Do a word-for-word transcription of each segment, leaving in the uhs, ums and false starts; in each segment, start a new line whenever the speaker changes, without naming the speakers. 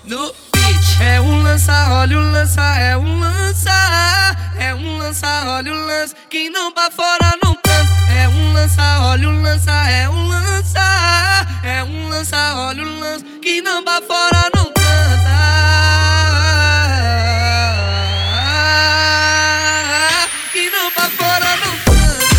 no beat. É um lança, olha o lança, é um lança. É um lança, olha o lança, que não pra fora não cansa. É um lança, olha o lança, é um lança. É um lança, olha o lança, que não pra fora não cansa. Que não pra fora não cansa.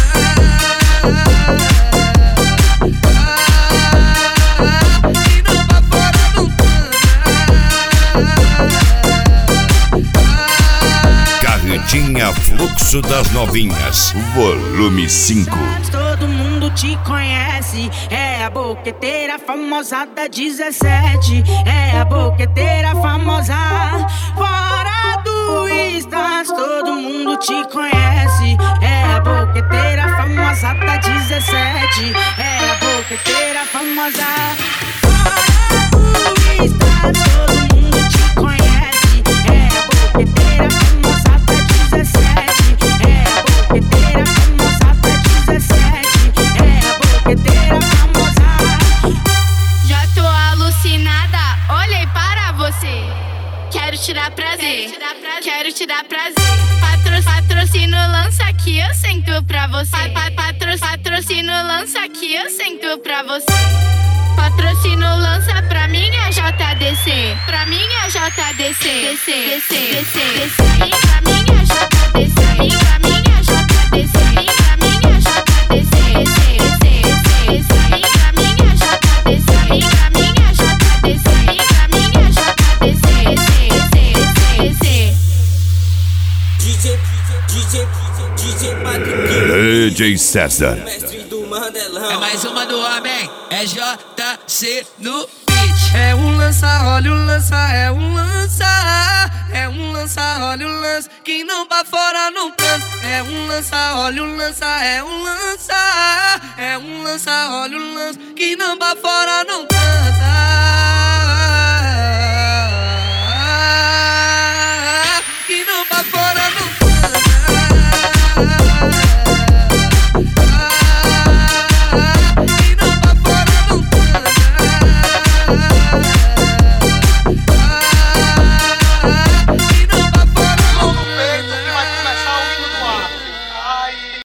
Carretinha Fluxo das Novinhas, volume cinco.
Todo mundo te conhece, é a boqueteira famosa da dezessete. É a boqueteira famosa fora do Stars. Todo mundo te conhece, é a boqueteira famosa da dezessete. É a boqueteira famosa fora do Stars. Todo mundo te conhece, é a boqueteira famosa da dezessete. É a boqueteira famosa da dezessete. É a boqueteira famosa.
Já tô alucinada, olhei para você. Quero tirar prazer, quero tirar prazer. Patro, patrocínio lança aqui, eu sento pra você. Pa, patro, patrocínio lança aqui, eu sento pra você. Patrocínio lança pra mim é J D C. Pra mim é J D C. D C, D C, D C, D C. Pra mim é J D C. Pra mim é J D C. Pra mim é J D C. D C, D C, D C. Pra mim é J D C. Pra mim é J D C. Pra mim é J D C. D C, D C.
DJ, DJ, DJ
D J César.
mestre do Mandelão.
É mais uma do homem, é J C no beat. É um lança, olha o lança, é um lança. É um lança, olha o lança, que não pra fora não cansa. É um lança, olha o lança, é um lança. É um lança, olha o lança, que não pra fora não cansa.